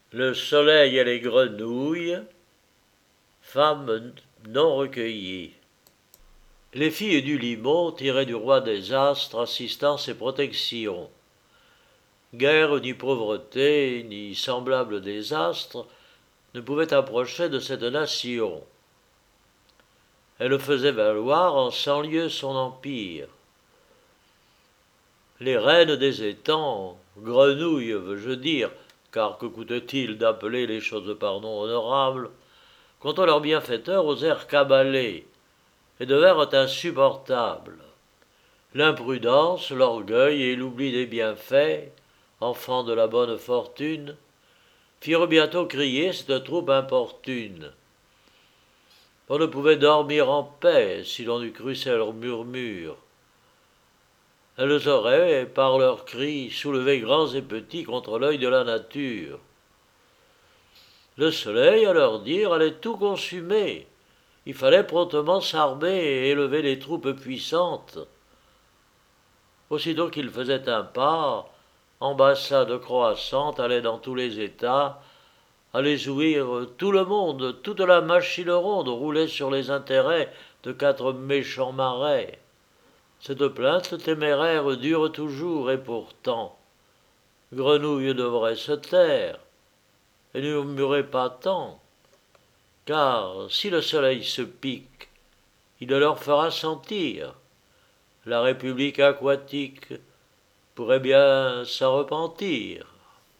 Le soleil et les grenouilles, femmes non recueillies. Les filles du Limon tiraient du roi des astres assistance et protection. Guerre ni pauvreté, ni semblable désastre ne pouvaient approcher de cette nation. Elle faisait valoir en 100 lieues son empire. Les reines des étangs, grenouilles veux-je dire, car que coûte-t-il d'appeler les choses par nom honorable, contre leurs bienfaiteurs osèrent caballer, et devinrent insupportables. L'imprudence, l'orgueil et l'oubli des bienfaits, enfants de la bonne fortune, firent bientôt crier cette troupe importune. On ne pouvait dormir en paix si l'on eût cru ces leurs murmures. Elles auraient, par leurs cris, soulevé grands et petits contre l'œil de la nature. Le soleil, à leur dire, allait tout consumer. Il fallait promptement s'armer et élever les troupes puissantes. Aussitôt qu'il faisait un pas, ambassade croissante allait dans tous les États, allait jouir tout le monde, toute la machine ronde roulait sur les intérêts de 4 méchants marais. Cette plainte téméraire dure toujours, et pourtant, Grenouille devrait se taire, et ne murmurer pas tant, car si le soleil se pique, il leur fera sentir. La République aquatique pourrait bien s'en repentir.